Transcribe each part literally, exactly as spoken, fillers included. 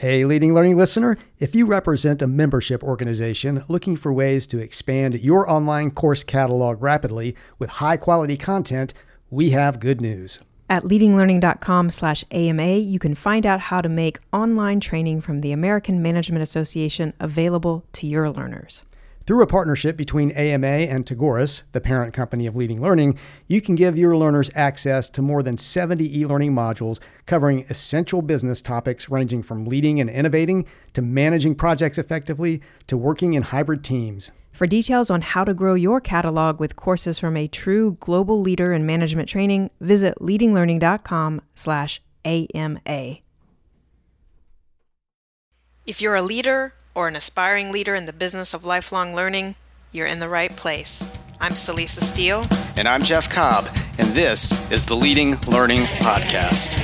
Hey, Leading Learning listener, if you represent a membership organization looking for ways to expand your online course catalog rapidly with high-quality content, we have good news. At leadinglearning.com slash AMA, you can find out how to make online training from the American Management Association available to your learners. Through a partnership between A M A and Tagoras, the parent company of Leading Learning, you can give your learners access to more than seventy e-learning modules covering essential business topics ranging from leading and innovating to managing projects effectively to working in hybrid teams. For details on how to grow your catalog with courses from a true global leader in management training, visit leadinglearning.com slash AMA. If you're a leader or an aspiring leader in the business of lifelong learning, you're in the right place. I'm Celisa Steele. And I'm Jeff Cobb, and this is the Leading Learning Podcast.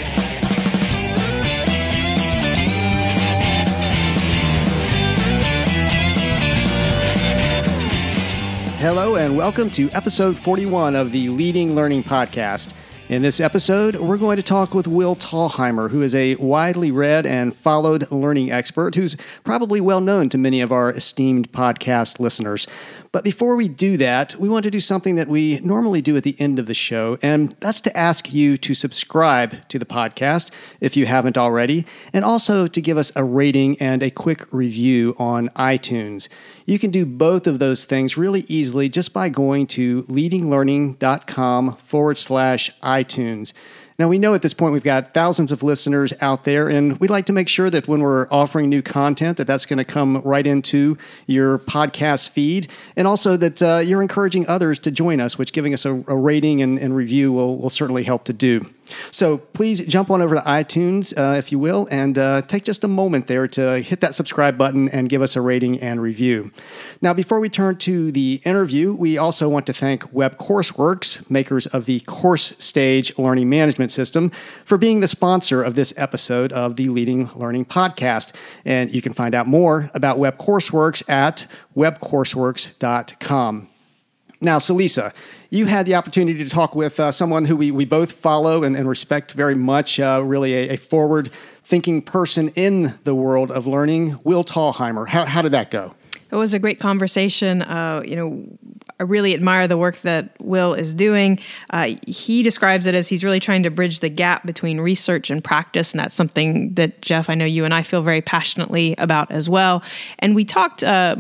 Hello, and welcome to episode forty-one of the Leading Learning Podcast. In this episode, we're going to talk with Will Thalheimer, who is a widely read and followed learning expert who's probably well known to many of our esteemed podcast listeners. But before we do that, we want to do something that we normally do at the end of the show, and that's to ask you to subscribe to the podcast if you haven't already, and also to give us a rating and a quick review on iTunes. You can do both of those things really easily just by going to leadinglearning.com forward slash iTunes. Now, we know at this point we've got thousands of listeners out there, and we'd like to make sure that when we're offering new content, that that's going to come right into your podcast feed, and also that uh, you're encouraging others to join us, which giving us a, a rating and, and review will, will certainly help to do. So please jump on over to iTunes, uh, if you will, and uh, take just a moment there to hit that subscribe button and give us a rating and review. Now, before we turn to the interview, we also want to thank WebCourseworks, makers of the Course Stage Learning Management System, for being the sponsor of this episode of the Leading Learning Podcast. And you can find out more about WebCourseworks at web courseworks dot com. Now, Celisa, you had the opportunity to talk with uh, someone who we, we both follow and, and respect very much, uh, really a, a forward-thinking person in the world of learning, Will Thalheimer. How, how did that go? It was a great conversation. Uh, you know, I really admire the work that Will is doing. Uh, he describes it as he's really trying to bridge the gap between research and practice, and that's something that, Jeff, I know you and I feel very passionately about as well. And we talked uh,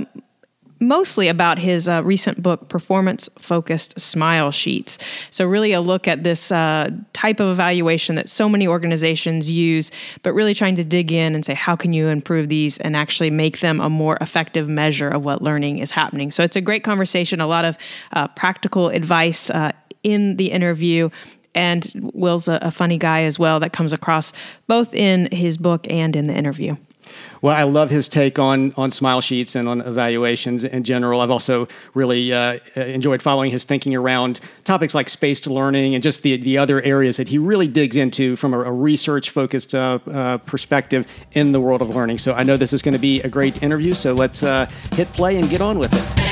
mostly about his uh, recent book, Performance-Focused Smile Sheets. So really a look at this uh, type of evaluation that so many organizations use, but really trying to dig in and say, how can you improve these and actually make them a more effective measure of what learning is happening? So it's a great conversation, a lot of uh, practical advice uh, in the interview. And Will's a, a funny guy as well that comes across both in his book and in the interview. Well, I love his take on, on smile sheets and on evaluations in general. I've also really uh, enjoyed following his thinking around topics like spaced learning and just the, the other areas that he really digs into from a, a research-focused uh, uh, perspective in the world of learning. So I know this is going to be a great interview, so let's uh, hit play and get on with it.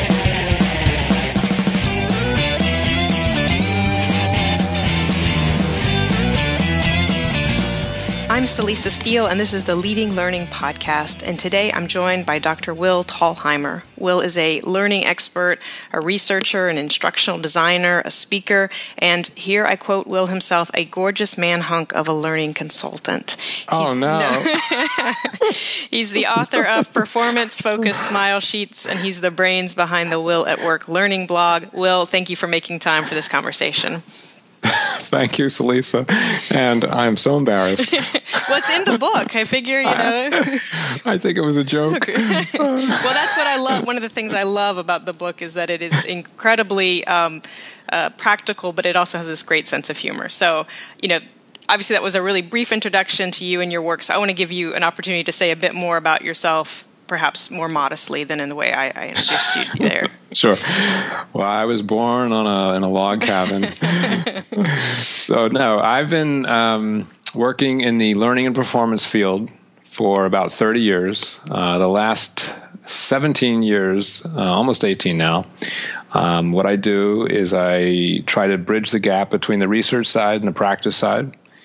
I'm Celisa Steele, and this is the Leading Learning Podcast. And today I'm joined by Doctor Will Thalheimer. Will is a learning expert, a researcher, an instructional designer, a speaker, and here I quote Will himself, a gorgeous man-hunk of a learning consultant. Oh, He's, no. no. He's the author of Performance-Focused Smile Sheets, and he's the brains behind the Will at Work learning blog. Will, thank you for making time for this conversation. Thank you, Celisa. And I'm so embarrassed. What's in the book? I figure, you know. I, I think it was a joke. Well, that's what I love. One of the things I love about the book is that it is incredibly um, uh, practical, but it also has this great sense of humor. So, you know, obviously that was a really brief introduction to you and your work. So I want to give you an opportunity to say a bit more about yourself, perhaps more modestly than in the way I, I introduced you there. Sure. Well, I was born on a in a log cabin. So, no, I've been um, working in the learning and performance field for about thirty years. Uh, the last seventeen years, uh, almost eighteen now, um, what I do is I try to bridge the gap between the research side and the practice side.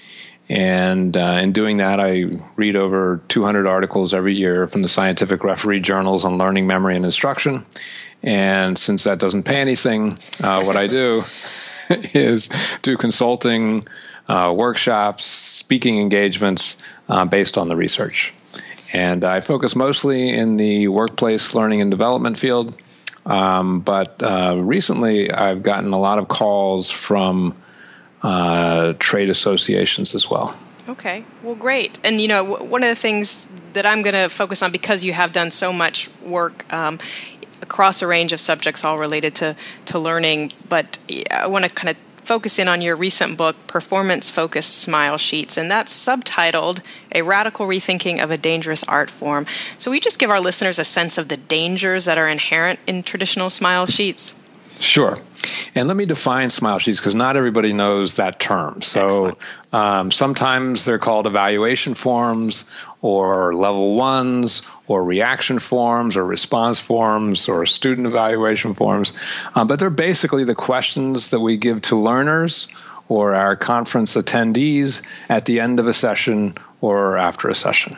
And uh, in doing that, I read over two hundred articles every year from the scientific referee journals on learning, memory, and instruction. And since that doesn't pay anything, uh, what I do is do consulting, uh, workshops, speaking engagements uh, based on the research. And I focus mostly in the workplace learning and development field. Um, but uh, recently, I've gotten a lot of calls from uh, trade associations as well. Okay, well, great. And, you know, w- one of the things that I'm going to focus on, because you have done so much work um, across a range of subjects all related to, to learning, but I want to kind of focus in on your recent book, Performance-Focused Smile Sheets, and that's subtitled A Radical Rethinking of a Dangerous Art Form. So will you just give our listeners a sense of the dangers that are inherent in traditional smile sheets? Sure. And let me define smile sheets, because not everybody knows that term. So um, sometimes they're called evaluation forms or level ones or reaction forms or response forms or student evaluation forms. Uh, but they're basically the questions that we give to learners or our conference attendees at the end of a session or after a session.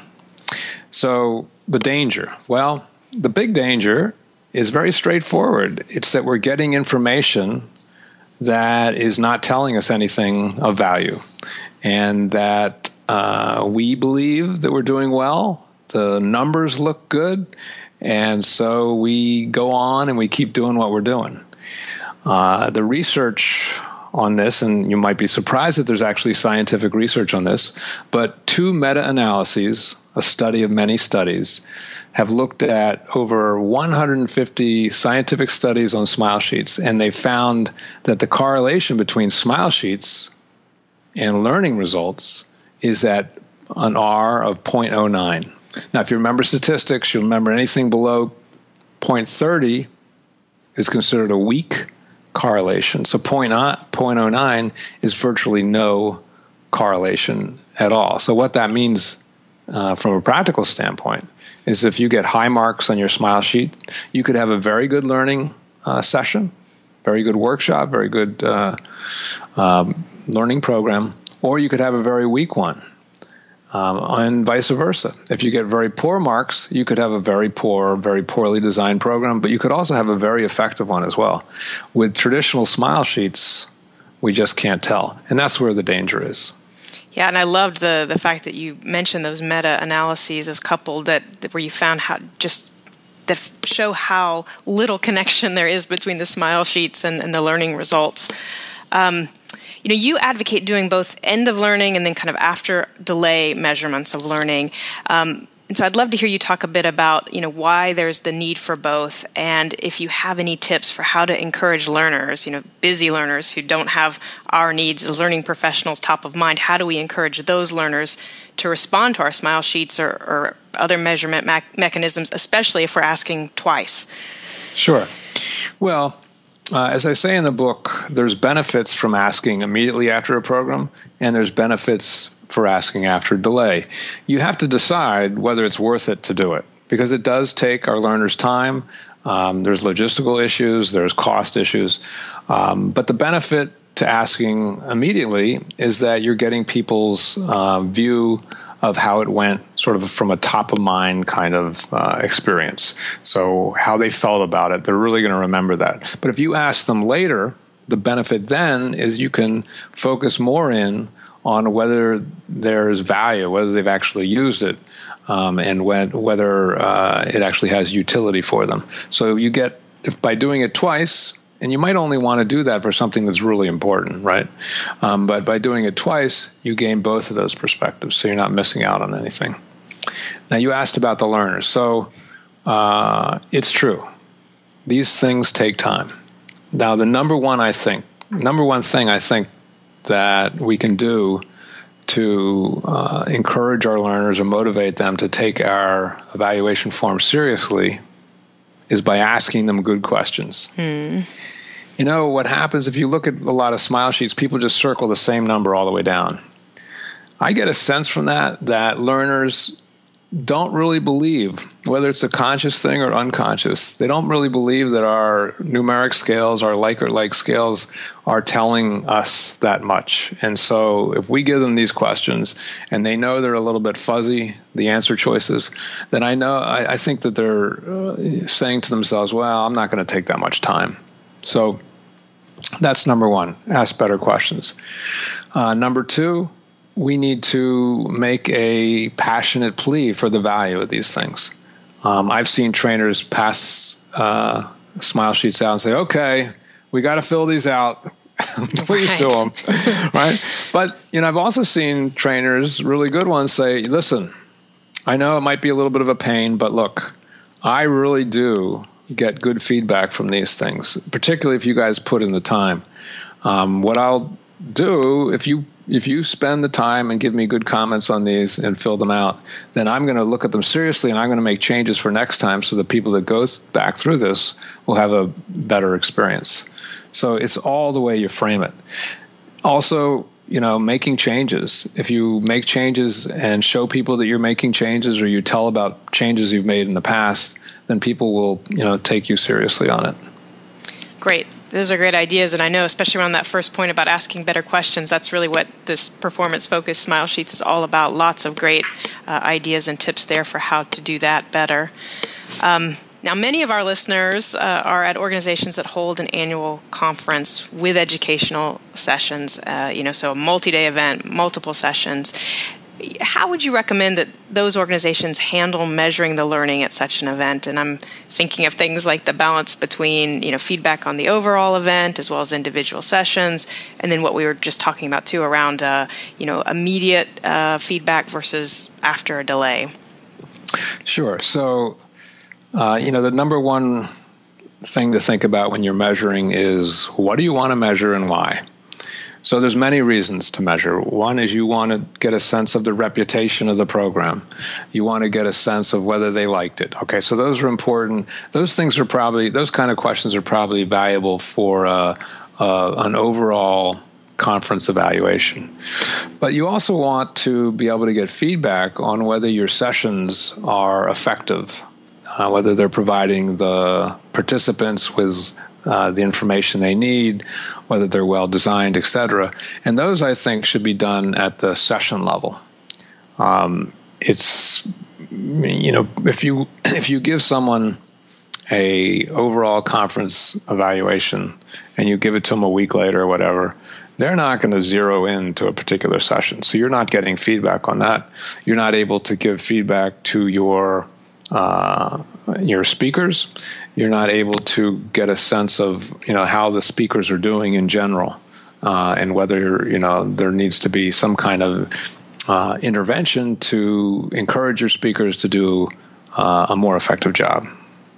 So the danger. Well, the big danger is very straightforward. It's that we're getting information that is not telling us anything of value, and that uh, we believe that we're doing well. The numbers look good, and so we go on and we keep doing what we're doing. Uh, the research on this, and you might be surprised that there's actually scientific research on this, but two meta-analyses, a study of many studies, have looked at over one hundred fifty scientific studies on smile sheets, and they found that the correlation between smile sheets and learning results is at an R of zero point zero nine. Now, if you remember statistics, you'll remember anything below zero point three zero is considered a weak correlation. So zero point zero nine is virtually no correlation at all. So what that means uh, from a practical standpoint is if you get high marks on your smile sheet, you could have a very good learning uh, session, very good workshop, very good uh, um, learning program, or you could have a very weak one, um, and vice versa. If you get very poor marks, you could have a very poor, very poorly designed program, but you could also have a very effective one as well. With traditional smile sheets, we just can't tell, and that's where the danger is. Yeah, and I loved the the fact that you mentioned those meta-analyses as coupled that, that where you found how just that show how little connection there is between the smile sheets and, and the learning results. Um, you know, you advocate doing both end of learning and then kind of after delay measurements of learning. Um, and so I'd love to hear you talk a bit about, you know, why there's the need for both, and if you have any tips for how to encourage learners, you know, busy learners who don't have our needs as learning professionals top of mind. How do we encourage those learners to respond to our smile sheets or, or other measurement me- mechanisms, especially if we're asking twice? Sure. Well, uh, as I say in the book, there's benefits from asking immediately after a program, and there's benefits for asking after delay. You have to decide whether it's worth it to do it, because it does take our learners time. Um, there's logistical issues, there's cost issues, um, but the benefit to asking immediately is that you're getting people's uh, view of how it went, sort of from a top-of-mind kind of uh, experience. So how they felt about it, they're really going to remember that. But if you ask them later, the benefit then is you can focus more in on whether there's value, whether they've actually used it, um, and when, whether uh, it actually has utility for them. So you get, if by doing it twice, and you might only want to do that for something that's really important, right? Um, but by doing it twice, you gain both of those perspectives, so you're not missing out on anything. Now, you asked about the learners. So uh, it's true. These things take time. Now, the number one, I think, number one thing I think that we can do to uh, encourage our learners or motivate them to take our evaluation form seriously is by asking them good questions. Hmm. You know, what happens if you look at a lot of smile sheets, people just circle the same number all the way down. I get a sense from that that learners don't really believe, whether it's a conscious thing or unconscious, they don't really believe that our numeric scales, our Likert-like scales, are telling us that much. And so if we give them these questions and they know they're a little bit fuzzy, the answer choices, then I know, I, I think that they're uh, saying to themselves, well, I'm not going to take that much time. So that's number one, ask better questions. Uh, number two, we need to make a passionate plea for the value of these things. Um, I've seen trainers pass uh, smile sheets out and say, okay, we got to fill these out. Please Right. do them. Right? But, you know, I've also seen trainers, really good ones, say, listen, I know it might be a little bit of a pain, but look, I really do get good feedback from these things, particularly if you guys put in the time. Um, what I'll do, if you if you spend the time and give me good comments on these and fill them out, then I'm going to look at them seriously and I'm going to make changes for next time so the people that go back through this will have a better experience. So it's all the way you frame it. Also, you know, making changes. If you make changes and show people that you're making changes, or you tell about changes you've made in the past, then people will, you know, take you seriously on it. Great. Those are great ideas. And I know, especially around that first point about asking better questions, that's really what this performance-focused Smile Sheets is all about. Lots of great uh, ideas and tips there for how to do that better. Um, now, many of our listeners uh, are at organizations that hold an annual conference with educational sessions, uh, you know, so a multi-day event, multiple sessions. How would you recommend that those organizations handle measuring the learning at such an event? And I'm thinking of things like the balance between, you know, feedback on the overall event as well as individual sessions, and then what we were just talking about too around, uh, you know, immediate uh, feedback versus after a delay. Sure. So, uh, you know, the number one thing to think about when you're measuring is, what do you want to measure and why? So there's many reasons to measure. One is you want to get a sense of the reputation of the program. You want to get a sense of whether they liked it. Okay, so those are important. Those things are probably, those kind of questions are probably valuable for uh, uh, an overall conference evaluation. But you also want to be able to get feedback on whether your sessions are effective, uh, whether they're providing the participants with uh, the information they need, whether they're well designed, et cetera. And those, I think, should be done at the session level. Um, it's, you know, if you if you give someone a overall conference evaluation and you give it to them a week later or whatever, they're not going to zero in to a particular session. So you're not getting feedback on that. You're not able to give feedback to your uh, your speakers. You're not able to get a sense of, you know, how the speakers are doing in general, uh, and whether, you know, there needs to be some kind of uh, intervention to encourage your speakers to do uh, a more effective job.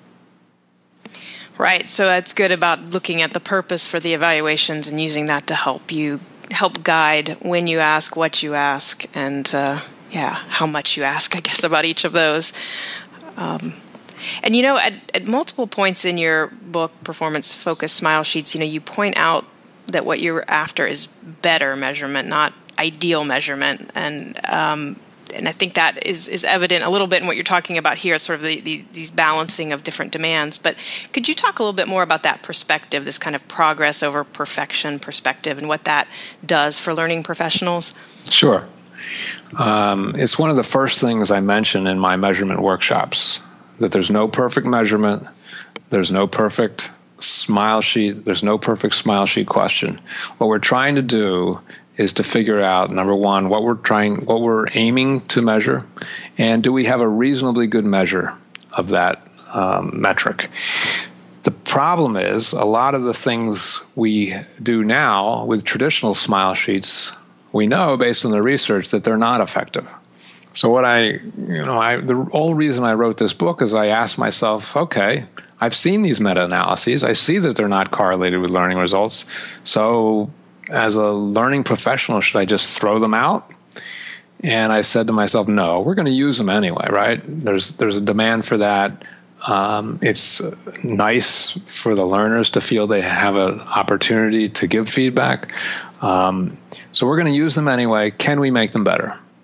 Right. So that's good about looking at the purpose for the evaluations and using that to help you help guide when you ask, what you ask, and uh, yeah, how much you ask, I guess, about each of those. Um, and, you know, at, at multiple points in your book, Performance Focused Smile Sheets, you know, you point out that what you're after is better measurement, not ideal measurement. And um, and I think that is, is evident a little bit in what you're talking about here, sort of the, the, these balancing of different demands. But could you talk a little bit more about that perspective, this kind of progress over perfection perspective, and what that does for learning professionals? Sure. Um, it's one of the first things I mention in my measurement workshops, that there's no perfect measurement, there's no perfect smile sheet, there's no perfect smile sheet question. What we're trying to do is to figure out, number one, what we're trying, what we're aiming to measure, and do we have a reasonably good measure of that um, metric. The problem is, a lot of the things we do now with traditional smile sheets, we know based on the research that they're not effective. So what I, you know, I, the whole reason I wrote this book is I asked myself, okay, I've seen these meta-analyses. I see that they're not correlated with learning results. So as a learning professional, should I just throw them out? And I said to myself, no, we're going to use them anyway, right? There's there's a demand for that. Um, it's nice for the learners to feel they have an opportunity to give feedback. Um, so we're going to use them anyway. Can we make them better?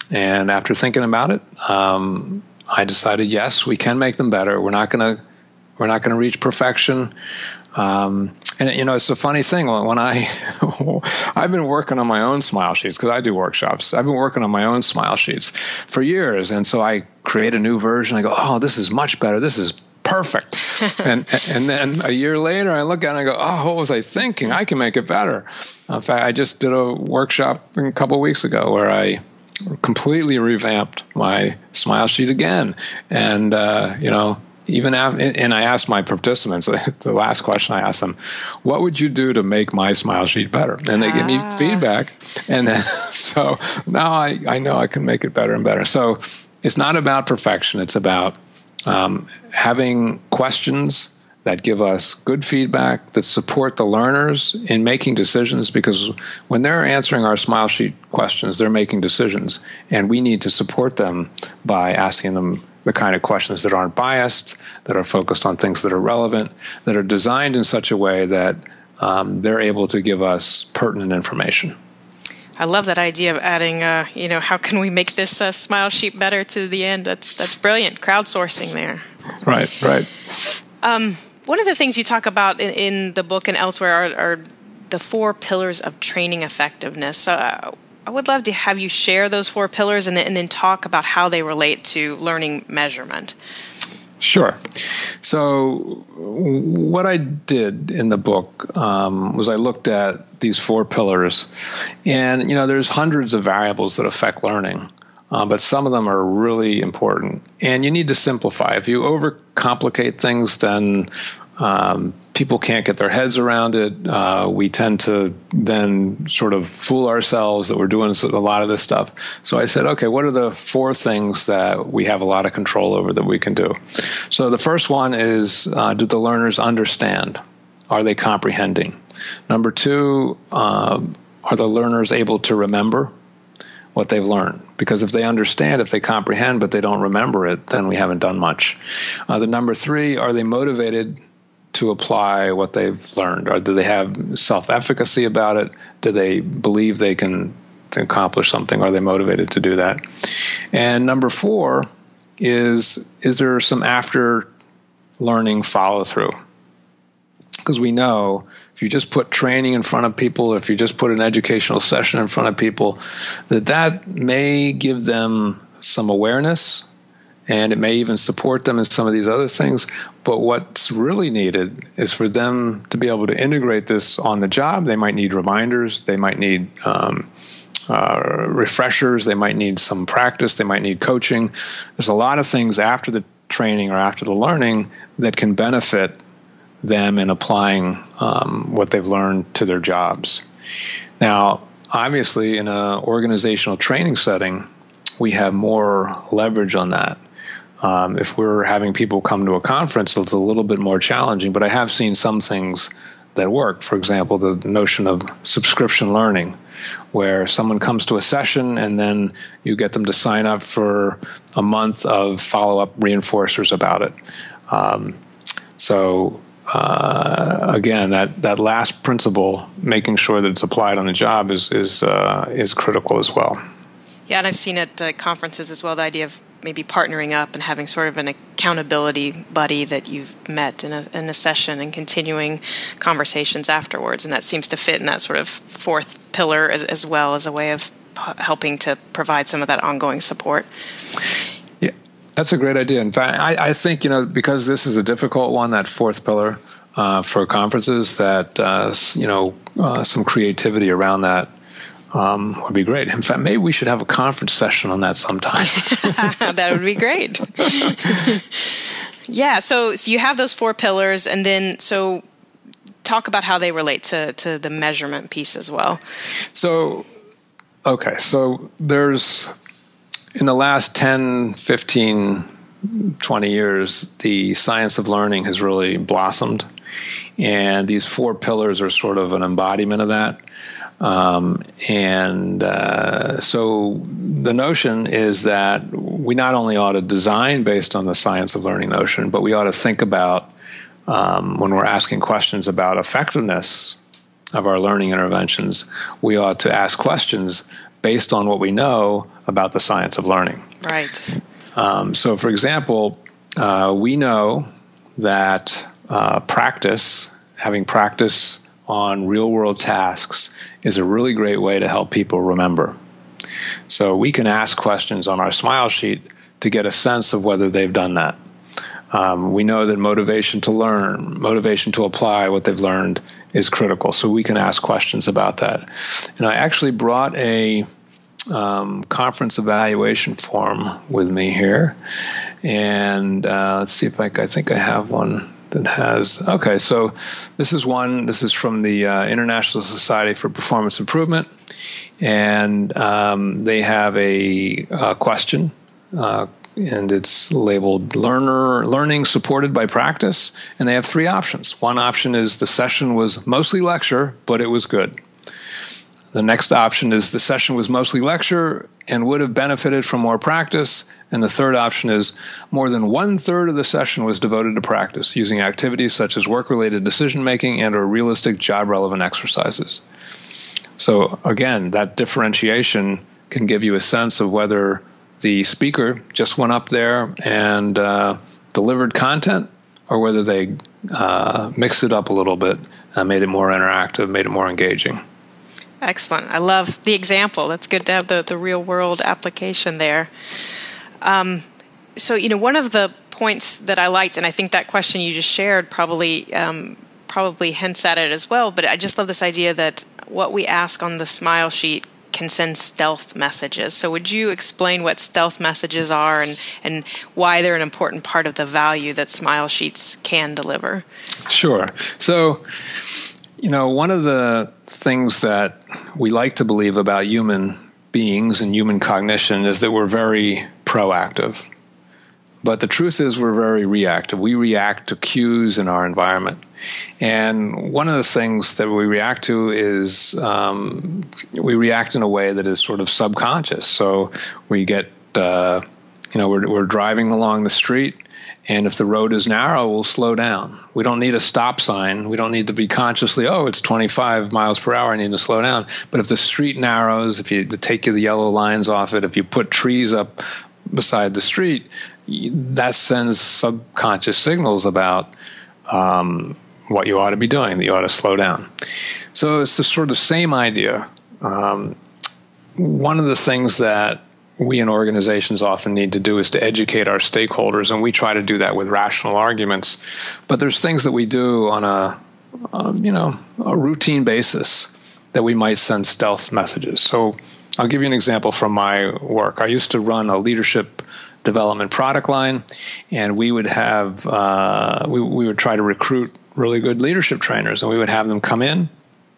And after thinking about it, um, I decided, yes, we can make them better. We're not going to we're not going to reach perfection. Um, and you know, it's a funny thing when I I've been working on my own smile sheets because I do workshops. I've been working on my own smile sheets for years, and so I create a new version. I go, oh, this is much better. This is perfect. and and then a year later, I look at it and I go, oh, what was I thinking? I can make it better. In fact, I just did a workshop a couple of weeks ago where I completely revamped my smile sheet again, and uh, you know. Even after, and I asked my participants, the last question I asked them, what would you do to make my smile sheet better? And they ah. give me feedback. And then, so now I, I know I can make it better and better. So it's not about perfection. It's about um, having questions that give us good feedback, that support the learners in making decisions, because when they're answering our smile sheet questions, they're making decisions. And we need to support them by asking them the kind of questions that aren't biased, that are focused on things that are relevant, that are designed in such a way that um, they're able to give us pertinent information. I love that idea of adding, uh, you know, how can we make this uh, smile sheet better to the end? That's that's brilliant. Crowdsourcing there. Right, right. Um, one of the things you talk about in, in the book and elsewhere are, are the four pillars of training effectiveness. So uh, I would love to have you share those four pillars and then, and then talk about how they relate to learning measurement. Sure. So what I did in the book um, was I looked at these four pillars, and you know, there's hundreds of variables that affect learning, uh, but some of them are really important, and you need to simplify. If you overcomplicate things, then um, people can't get their heads around it. Uh, we tend to then sort of fool ourselves that we're doing a lot of this stuff. So I said, okay, what are the four things that we have a lot of control over that we can do? So the first one is, uh, do the learners understand? Are they comprehending? Number two, um, are the learners able to remember what they've learned? Because if they understand, if they comprehend, but they don't remember it, then we haven't done much. Uh, the number three, are they motivated to apply what they've learned? Or do they have self-efficacy about it? Do they believe they can accomplish something? Are they motivated to do that? And number four is, is there some after-learning follow-through? Because we know if you just put training in front of people, if you just put an educational session in front of people, that that may give them some awareness, and it may even support them in some of these other things. But what's really needed is for them to be able to integrate this on the job. They might need reminders. They might need um, uh, refreshers. They might need some practice. They might need coaching. There's a lot of things after the training or after the learning that can benefit them in applying um, what they've learned to their jobs. Now, obviously, in an organizational training setting, we have more leverage on that. Um, if we're having people come to a conference, it's a little bit more challenging, but I have seen some things that work. For example, the notion of subscription learning, where someone comes to a session and then you get them to sign up for a month of follow-up reinforcers about it. Um, so uh, again, that, that last principle, making sure that it's applied on the job, is is uh, is critical as well. Yeah, and I've seen at uh, conferences as well the idea of maybe partnering up and having sort of an accountability buddy that you've met in a, in a session and continuing conversations afterwards. And that seems to fit in that sort of fourth pillar as, as well as a way of p- helping to provide some of that ongoing support. Yeah, that's a great idea. In fact, I, I think, you know, because this is a difficult one, that fourth pillar uh, for conferences, that, uh, you know, uh, some creativity around that Um, would be great. In fact, maybe we should have a conference session on that sometime. That would be great. Yeah, so, so you have those four pillars, and then so talk about how they relate to, to the measurement piece as well. So, okay, so there's, in the last ten, fifteen, twenty years, the science of learning has really blossomed, and these four pillars are sort of an embodiment of that. Um, and uh, so the notion is that we not only ought to design based on the science of learning notion, but we ought to think about, um, when we're asking questions about effectiveness of our learning interventions, we ought to ask questions based on what we know about the science of learning. Right. Um, so, for example, uh, we know that uh, practice, having practice on real-world tasks, is a really great way to help people remember. So we can ask questions on our smile sheet to get a sense of whether they've done that. Um, we know that motivation to learn, motivation to apply what they've learned is critical. So we can ask questions about that. And I actually brought a um, conference evaluation form with me here. And uh, let's see if I, I think I have one that has, okay, so this is one, this is from the uh, International Society for Performance Improvement. And um, they have a, a question, uh, and it's labeled learner learning supported by practice. And they have three options. One option is the session was mostly lecture, but it was good. The next option is the session was mostly lecture and would have benefited from more practice. And the third option is more than one-third of the session was devoted to practice, using activities such as work-related decision-making and or realistic job-relevant exercises. So again, that differentiation can give you a sense of whether the speaker just went up there and uh, delivered content, or whether they uh, mixed it up a little bit, uh, made it more interactive, made it more engaging. Excellent. I love the example. That's good to have the, the real world application there. Um, so, you know, one of the points that I liked, and I think that question you just shared probably um, probably hints at it as well, but I just love this idea that what we ask on the smile sheet can send stealth messages. So would you explain what stealth messages are and, and why they're an important part of the value that smile sheets can deliver? Sure. So, you know, one of the things that we like to believe about human beings and human cognition is that we're very proactive. But the truth is we're very reactive. We react to cues in our environment. And one of the things that we react to is um, we react in a way that is sort of subconscious. So we get, uh, you know, we're, we're driving along the street, and if the road is narrow, we'll slow down. We don't need a stop sign. We don't need to be consciously, oh, it's twenty-five miles per hour, I need to slow down. But if the street narrows, if you take the yellow lines off it, if you put trees up beside the street, that sends subconscious signals about um, what you ought to be doing, that you ought to slow down. So it's the sort of same idea. Um, one of the things that we in organizations often need to do is to educate our stakeholders, and we try to do that with rational arguments. But there's things that we do on a, a you know, a routine basis that we might send stealth messages. So I'll give you an example from my work. I used to run a leadership development product line, and we would have uh, we we would try to recruit really good leadership trainers, and we would have them come in,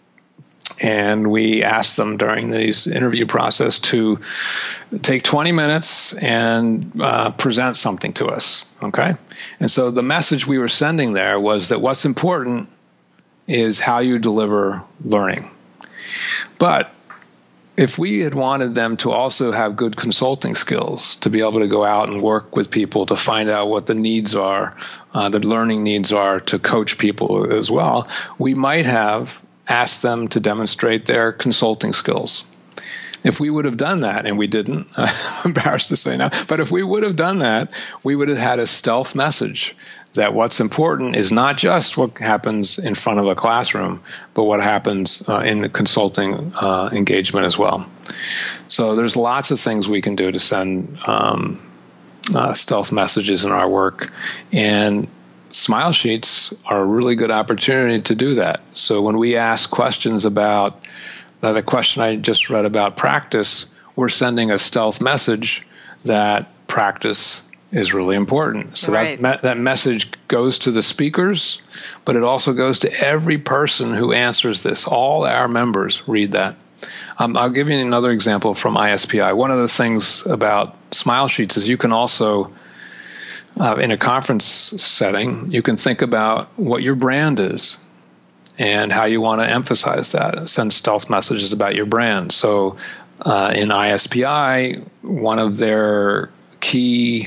and we asked them during these interview process to take twenty minutes and uh, present something to us. Okay, and so the message we were sending there was that what's important is how you deliver learning, but if we had wanted them to also have good consulting skills, to be able to go out and work with people to find out what the needs are, uh, the learning needs are, to coach people as well, we might have asked them to demonstrate their consulting skills. If we would have done that, and we didn't, I'm embarrassed to say now, but if we would have done that, we would have had a stealth message that what's important is not just what happens in front of a classroom, but what happens uh, in the consulting uh, engagement as well. So there's lots of things we can do to send um, uh, stealth messages in our work, and smile sheets are a really good opportunity to do that. So when we ask questions about uh, the question I just read about practice, we're sending a stealth message that practice is really important. So right. that me- that message goes to the speakers, but it also goes to every person who answers this. All our members read that. Um, I'll give you another example from I S P I. One of the things about smile sheets is you can also, uh, in a conference setting, you can think about what your brand is and how you want to emphasize that. Send stealth messages about your brand. So uh, in I S P I, one of their key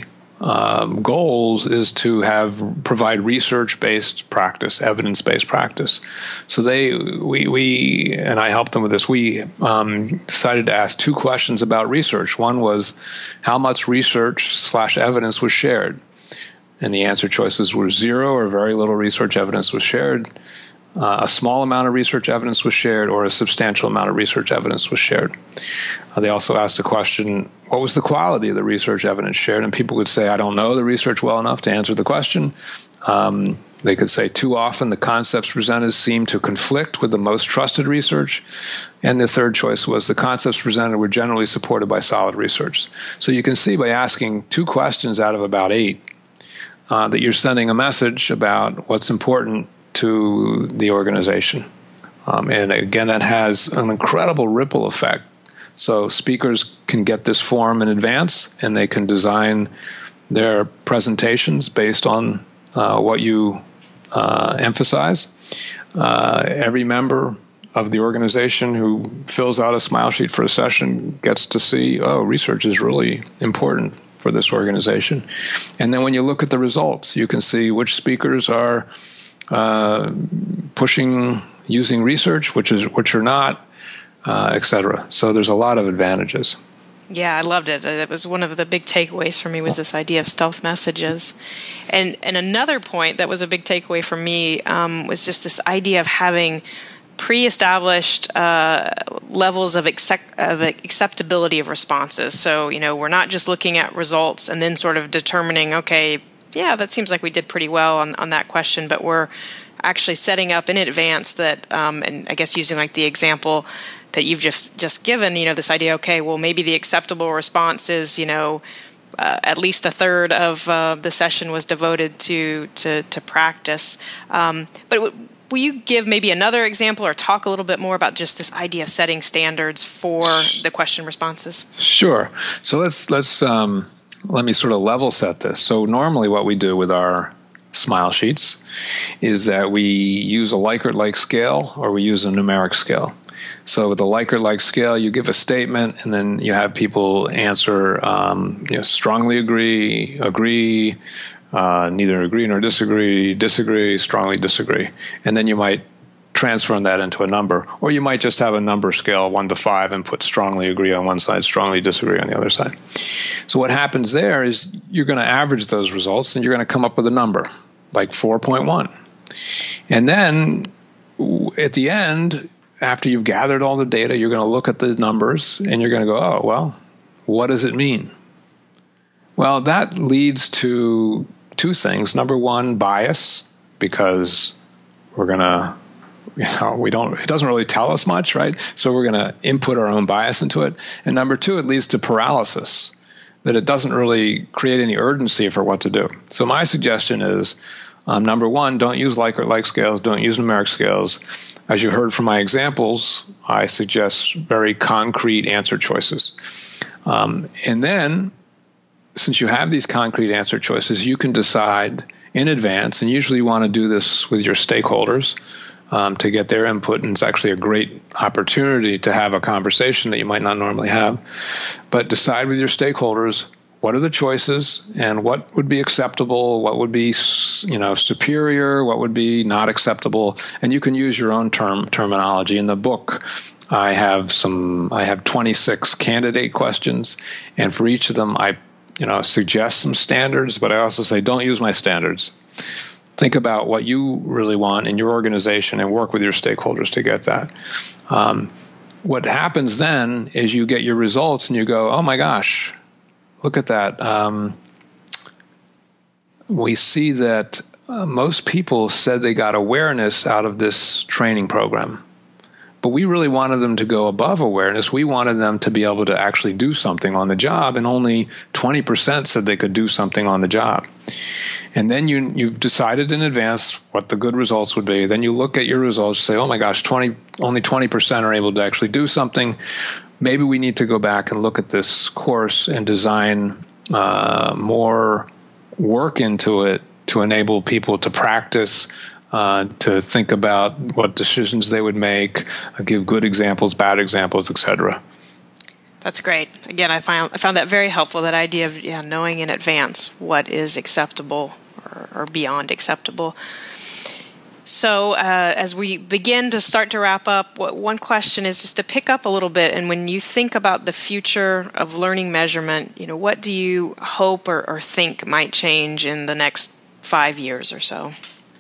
um, goals is to have provide research-based practice, evidence-based practice. So they, we, we, and I helped them with this. We um, decided to ask two questions about research. One was how much research slash evidence was shared, and the answer choices were zero or very little research evidence was shared. Uh, a small amount of research evidence was shared, or a substantial amount of research evidence was shared. Uh, they also asked the question, what was the quality of the research evidence shared? And people would say, I don't know the research well enough to answer the question. Um, they could say, too often the concepts presented seem to conflict with the most trusted research. And the third choice was the concepts presented were generally supported by solid research. So you can see by asking two questions out of about eight uh, that you're sending a message about what's important to the organization. Um, and again, that has an incredible ripple effect. So speakers can get this form in advance, and they can design their presentations based on uh, what you uh, emphasize. Uh, every member of the organization who fills out a smile sheet for a session gets to see, oh, research is really important for this organization. And then when you look at the results, you can see which speakers are Uh, pushing using research, which is which are not, uh, et cetera. So there's a lot of advantages. Yeah, I loved it. It was one of the big takeaways for me was this idea of stealth messages. And and another point that was a big takeaway for me um, was just this idea of having pre-established uh, levels of, accept- of acceptability of responses. So, you know, we're not just looking at results and then sort of determining, okay, yeah, that seems like we did pretty well on, on that question, but we're actually setting up in advance that, um, and I guess using like the example that you've just, just given, you know, this idea, okay, well, maybe the acceptable response is, you know, uh, at least a third of uh, the session was devoted to to, to practice. Um, but w- will you give maybe another example or talk a little bit more about just this idea of setting standards for the question responses? Sure. So let's let's um, let me sort of level set this. So normally what we do with our smile sheets is that we use a Likert-like scale or we use a numeric scale. So with the Likert-like scale, you give a statement, and then you have people answer, um, you know, strongly agree, agree, uh, neither agree nor disagree, disagree, strongly disagree. And then you might transform that into a number. Or you might just have a number scale, one to five, and put strongly agree on one side, strongly disagree on the other side. So what happens there is you're going to average those results, and you're going to come up with a number, like four point one. And then at the end, after you've gathered all the data, you're going to look at the numbers, and you're going to go, oh, well, what does it mean? Well, that leads to two things. Number one, bias, because we're going to, you know, we don't, it doesn't really tell us much, right? So we're going to input our own bias into it. And number two, it leads to paralysis, that it doesn't really create any urgency for what to do. So my suggestion is, um, number one, don't use Likert-like scales, don't use numeric scales. As you heard from my examples, I suggest very concrete answer choices. Um, and then, since you have these concrete answer choices, you can decide in advance, and usually you want to do this with your stakeholders um, to get their input, and it's actually a great opportunity to have a conversation that you might not normally have. But decide with your stakeholders, what are the choices, and what would be acceptable, what would be, you know, superior, what would be not acceptable, and you can use your own term terminology. In the book, I have some, I have twenty-six candidate questions, and for each of them, I, you know, suggest some standards, but I also say, don't use my standards. Think about what you really want in your organization and work with your stakeholders to get that. Um, what happens then is you get your results and you go, oh my gosh, look at that. Um, we see that uh, most people said they got awareness out of this training program. But we really wanted them to go above awareness. We wanted them to be able to actually do something on the job, and only twenty percent said they could do something on the job. And then you, you've decided in advance what the good results would be. Then you look at your results and say, oh my gosh, twenty, only twenty percent are able to actually do something. Maybe we need to go back and look at this course and design uh, more work into it to enable people to practice, uh, to think about what decisions they would make, uh, give good examples, bad examples, et cetera. That's great. Again, I found I found that very helpful. That idea of yeah, knowing in advance what is acceptable or, or beyond acceptable. So uh, as we begin to start to wrap up, what, one question is just to pick up a little bit. And when you think about the future of learning measurement, you know, what do you hope or, or think might change in the next five years or so?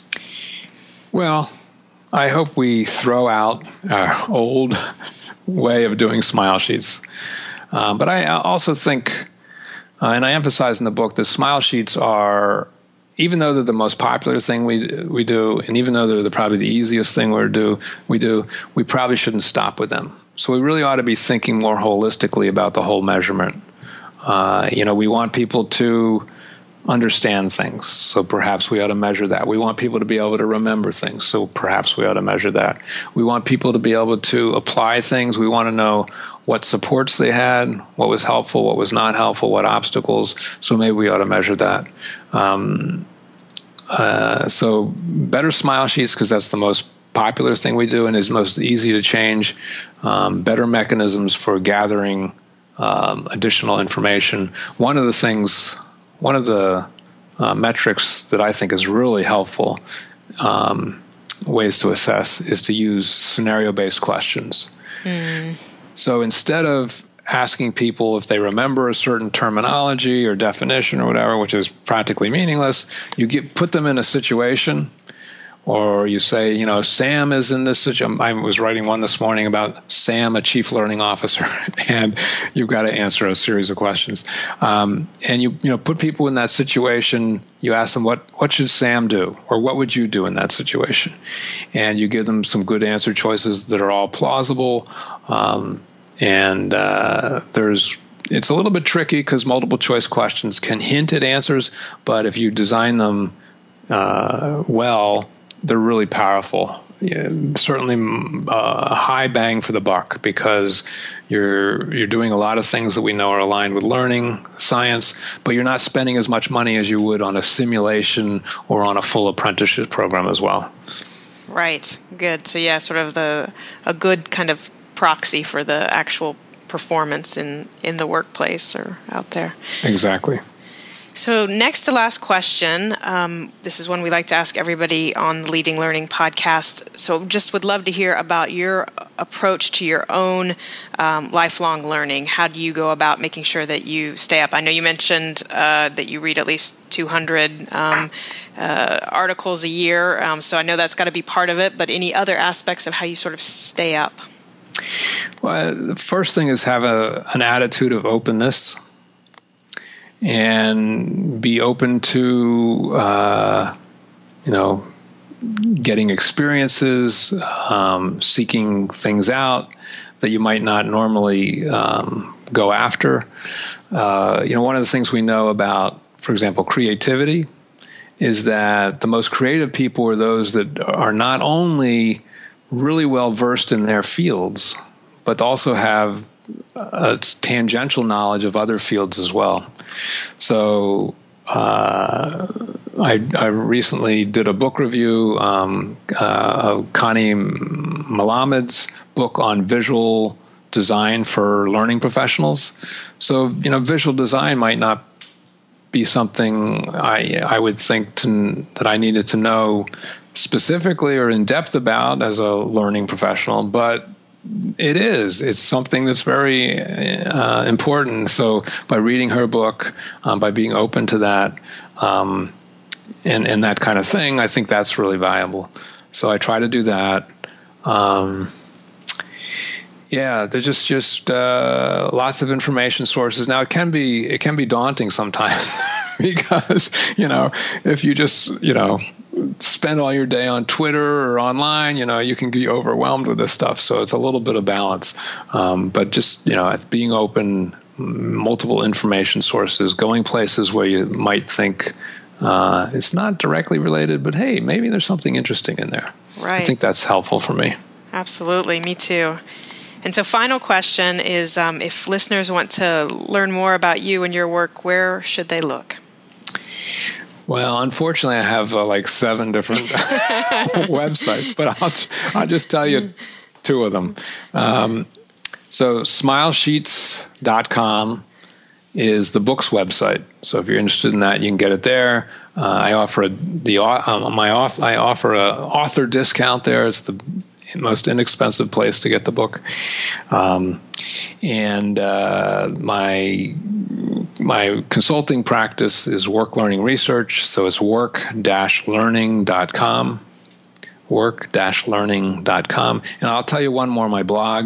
Well, I hope we throw out our old way of doing smile sheets. Uh, but I also think, uh, and I emphasize in the book, that smile sheets are, even though they're the most popular thing we we do, and even though they're the, probably the easiest thing we do, we do, we probably shouldn't stop with them. So we really ought to be thinking more holistically about the whole measurement. Uh, you know, we want people to understand things, so perhaps we ought to measure that. We want people to be able to remember things, so perhaps we ought to measure that. We want people to be able to apply things. We want to know what supports they had, what was helpful, what was not helpful, what obstacles, so maybe we ought to measure that. Um, uh, so better smile sheets, because that's the most popular thing we do and is most easy to change. Um, better mechanisms for gathering um, additional information. One of the things, one of the uh, metrics that I think is really helpful, um, ways to assess, is to use scenario-based questions. Mm. So instead of asking people if they remember a certain terminology or definition or whatever, which is practically meaningless, you get, put them in a situation, or you say, you know, Sam is in this situation. I was writing one this morning about Sam, a chief learning officer, and you've got to answer a series of questions. Um, and you, you know, put people in that situation. You ask them, what, what should Sam do? Or what would you do in that situation? And you give them some good answer choices that are all plausible. Um, and uh, there's it's a little bit tricky because multiple choice questions can hint at answers, but if you design them uh, well, they're really powerful. Yeah, certainly uh, a high bang for the buck, because you're you're doing a lot of things that we know are aligned with learning, science, but you're not spending as much money as you would on a simulation or on a full apprenticeship program as well. Right. Good. So yeah, sort of the a good kind of proxy for the actual performance in, in the workplace or out there. Exactly. So next to last question, um, this is one we like to ask everybody on the Leading Learning podcast. So just would love to hear about your approach to your own um, lifelong learning. How do you go about making sure that you stay up? I know you mentioned uh, that you read at least two hundred um, uh, articles a year, um, so I know that's got to be part of it, but any other aspects of how you sort of stay up? Well, the first thing is have a, an attitude of openness. And be open to, uh, you know, getting experiences, um, seeking things out that you might not normally um, go after. Uh, you know, one of the things we know about, for example, creativity, is that the most creative people are those that are not only really well versed in their fields, but also have a tangential knowledge of other fields as well. So uh, I, I recently did a book review um, uh, of Connie Malamud's book on visual design for learning professionals. So, you know, visual design might not be something I I would think to, that I needed to know specifically or in depth about as a learning professional, but it is. It's something that's very uh, important. So by reading her book, um, by being open to that, um, and, and that kind of thing, I think that's really valuable. So I try to do that. Um, yeah, there's just just uh, lots of information sources. Now it can be it can be daunting sometimes because, you know, if you just, you know, spend all your day on Twitter or online, you know, you can be overwhelmed with this stuff. So it's a little bit of balance. Um, but just, you know, being open, multiple information sources, going places where you might think uh, it's not directly related, but hey, maybe there's something interesting in there. Right. I think that's helpful for me. Absolutely. Me too. And so final question is, um, if listeners want to learn more about you and your work, where should they look? Well, unfortunately, I have uh, like seven different websites, but I'll I'll just tell you two of them. Um, So smile sheets dot com is the book's website. So if you're interested in that, you can get it there. Uh, I offer a, the um, my auth, I offer a author discount there. It's the most inexpensive place to get the book. Um, and uh, my my consulting practice is Work Learning Research. So it's work dash learning dot com. work dash learning dot com. And I'll tell you one more, my blog.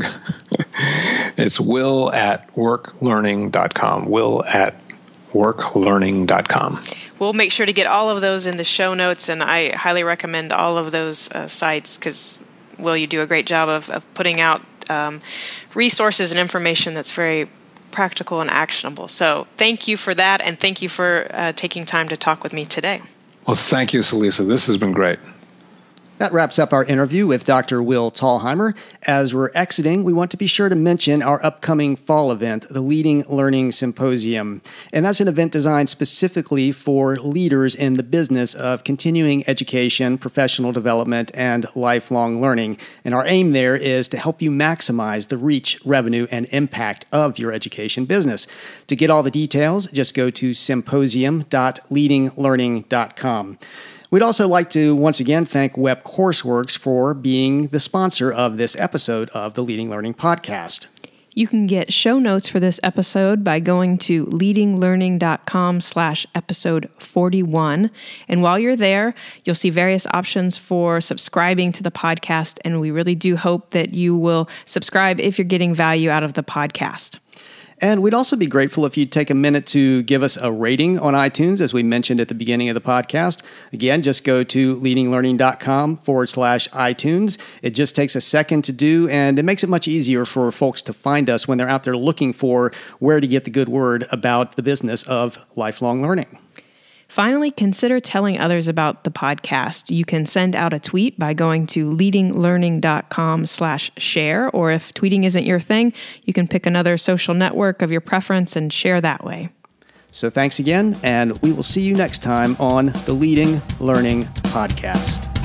It's will at work learning dot com. will at work learning dot com. We'll make sure to get all of those in the show notes, and I highly recommend all of those uh, sites because, Will, you do a great job of, of putting out um, resources and information that's very practical and actionable. So thank you for that, and thank you for uh, taking time to talk with me today. Well, thank you, Salisa. This has been great. That wraps up our interview with Doctor Will Thalheimer. As we're exiting, we want to be sure to mention our upcoming fall event, the Leading Learning Symposium. And that's an event designed specifically for leaders in the business of continuing education, professional development, and lifelong learning. And our aim there is to help you maximize the reach, revenue, and impact of your education business. To get all the details, just go to symposium dot leading learning dot com. We'd also like to once again thank Web Courseworks for being the sponsor of this episode of the Leading Learning Podcast. You can get show notes for this episode by going to leading learning dot com slash episode forty-one. And while you're there, you'll see various options for subscribing to the podcast. And we really do hope that you will subscribe if you're getting value out of the podcast. And we'd also be grateful if you'd take a minute to give us a rating on iTunes, as we mentioned at the beginning of the podcast. Again, just go to leading learning dot com forward slash iTunes. It just takes a second to do, and it makes it much easier for folks to find us when they're out there looking for where to get the good word about the business of lifelong learning. Finally, consider telling others about the podcast. You can send out a tweet by going to leading learning dot com slash share, or if tweeting isn't your thing, you can pick another social network of your preference and share that way. So thanks again, and we will see you next time on the Leading Learning Podcast.